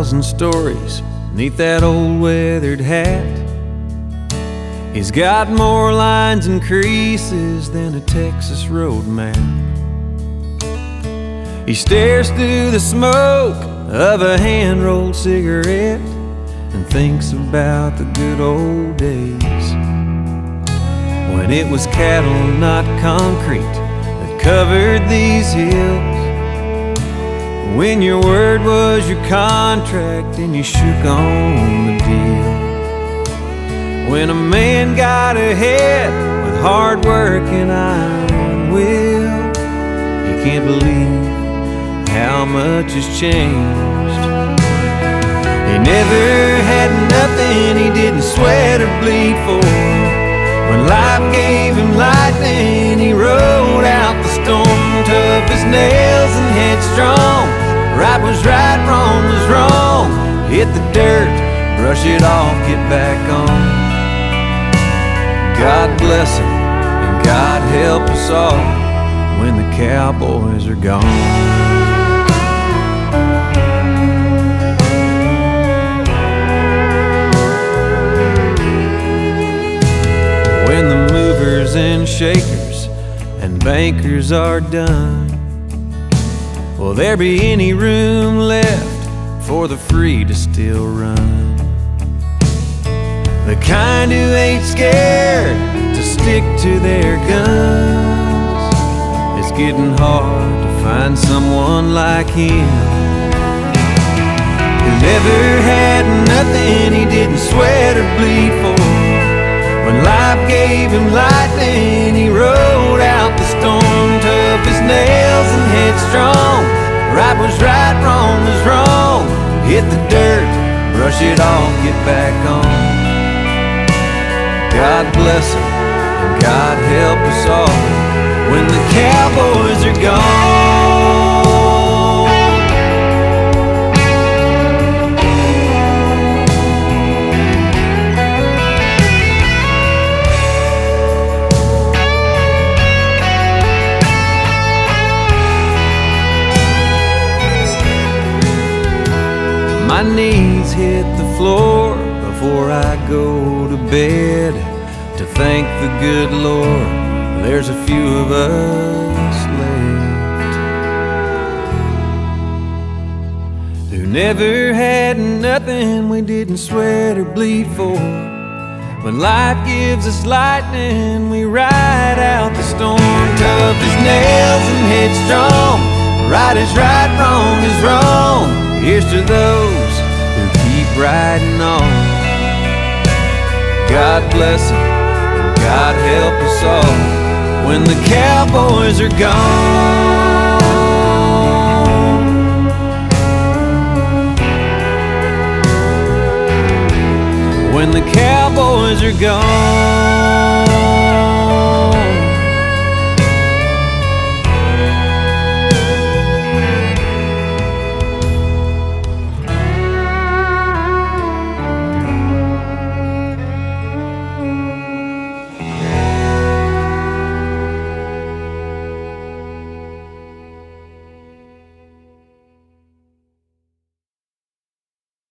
1,000 stories neath that old weathered hat. He's got more lines and creases than a Texas road map. He stares through the smoke of a hand-rolled cigarette and thinks about the good old days when it was cattle, not concrete, that covered these hills. When your word was your contract and you shook on the deal. When a man got ahead with hard work and iron will, you can't believe how much has changed. He never had nothing he didn't sweat or bleed for. When life gave him lightning, he rode out the storm, tough as nails and headstrong. Right was right, wrong was wrong. Hit the dirt, brush it off, get back on. God bless him and God help us all when the cowboys are gone. When the movers and shakers and bankers are done, will there be any room left for the free to still run? The kind who ain't scared to stick to their guns. It's getting hard to find someone like him, who never had nothing he didn't sweat or bleed for. When life gave him lightning, he rode out the storm, tough as nails and headstrong. Right was right, wrong was wrong. Hit the dirt, brush it off, get back on. God bless him and God help us all when the cowboys are gone. My knees hit the floor before I go to bed, to thank the good Lord there's a few of us left, who never had nothing we didn't sweat or bleed for. When life gives us lightning, we ride out the storm, tough as nails and headstrong. Right is right, wrong is wrong. Here's to those who keep riding on. God bless them and God help us all when the cowboys are gone. When the cowboys are gone.